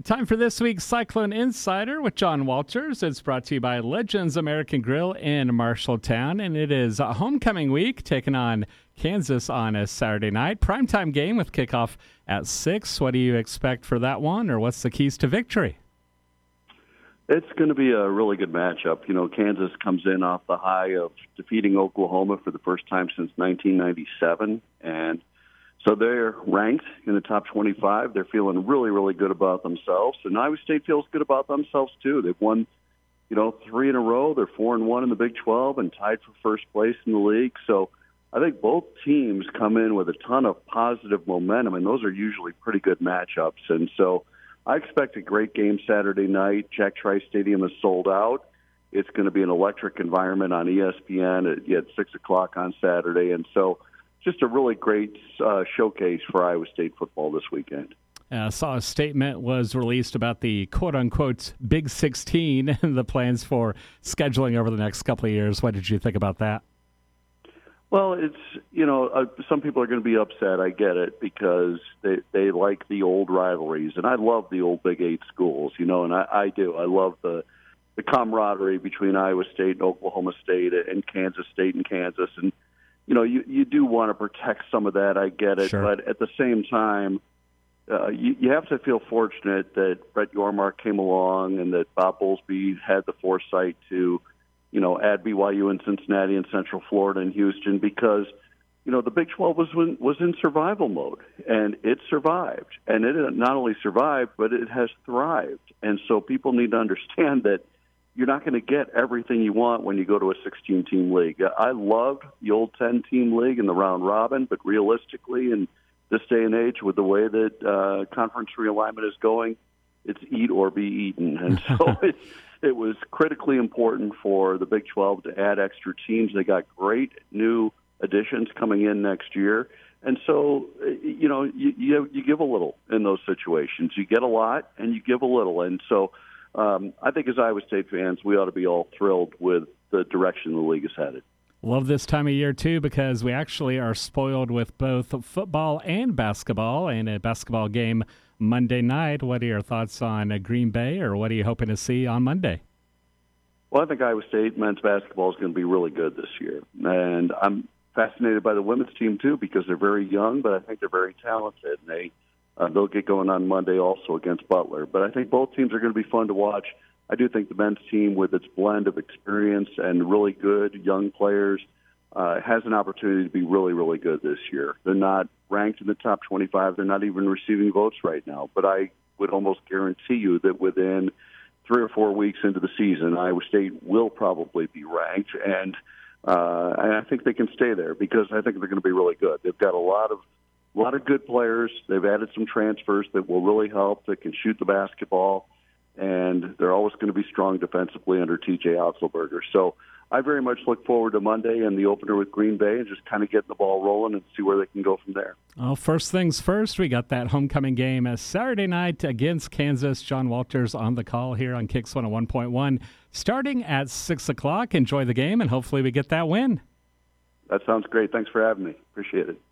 Time for this week's Cyclone Insider with John Walters. It's brought to you by Legends American Grill in Marshalltown, and it is homecoming week, taking on Kansas on a Saturday night. Primetime game with kickoff at 6. What do you expect for that one, or what's the keys to victory? It's going to be a really good matchup. You know, Kansas comes in off the high of defeating Oklahoma for the first time since 1997, and so they're ranked in the top 25. They're feeling really, really good about themselves. And Iowa State feels good about themselves, too. They've won, 3 in a row. They're 4-1 in the Big 12 and tied for first place in the league. So I think both teams come in with a ton of positive momentum, and those are usually pretty good matchups. And so I expect a great game Saturday night. Jack Trice Stadium is sold out. It's going to be an electric environment on ESPN at 6 o'clock on Saturday. And so just a really great showcase for Iowa State football this weekend. I saw a statement was released about the quote-unquote Big 16 and the plans for scheduling over the next couple of years. What did you think about that? Well, it's, some people are going to be upset. I get it, because they like the old rivalries. And I love the old Big 8 schools, and I do. I love the camaraderie between Iowa State and Oklahoma State and Kansas State and Kansas. And you do want to protect some of that. I get it. Sure. But at the same time, you have to feel fortunate that Brett Yormark came along and that Bob Bowlesby had the foresight to, add BYU in Cincinnati and Central Florida and Houston, because, the Big 12 was in survival mode, and it survived. And it not only survived, but it has thrived. And so people need to understand that you're not going to get everything you want when you go to a 16-team league. I loved the old 10-team league and the round robin, but realistically, in this day and age, with the way that conference realignment is going, it's eat or be eaten. And so it was critically important for the Big 12 to add extra teams. They got great new additions coming in next year. And so, you give a little in those situations. You get a lot, and you give a little. And so I think as Iowa State fans, we ought to be all thrilled with the direction the league is headed. Love this time of year, too, because we actually are spoiled with both football and basketball, and a basketball game Monday night. What are your thoughts on Green Bay, or what are you hoping to see on Monday? Well, I think Iowa State men's basketball is going to be really good this year. And I'm fascinated by the women's team, too, because they're very young, but I think they're very talented. And they'll get going on Monday also against Butler. But I think both teams are going to be fun to watch. I do think the men's team, with its blend of experience and really good young players, has an opportunity to be really, really good this year. They're not ranked in the top 25. They're not even receiving votes right now. But I would almost guarantee you that within 3 or 4 weeks into the season, Iowa State will probably be ranked. And I think they can stay there, because I think they're going to be really good. They've got a lot of good players. They've added some transfers that will really help, that can shoot the basketball. And they're always going to be strong defensively under T.J. Otzelberger. So I very much look forward to Monday and the opener with Green Bay, and just kind of getting the ball rolling and see where they can go from there. Well, first things first, we got that homecoming game Saturday night against Kansas. John Walters on the call here on Kicks 101.1, starting at 6 o'clock. Enjoy the game, and hopefully we get that win. That sounds great. Thanks for having me. Appreciate it.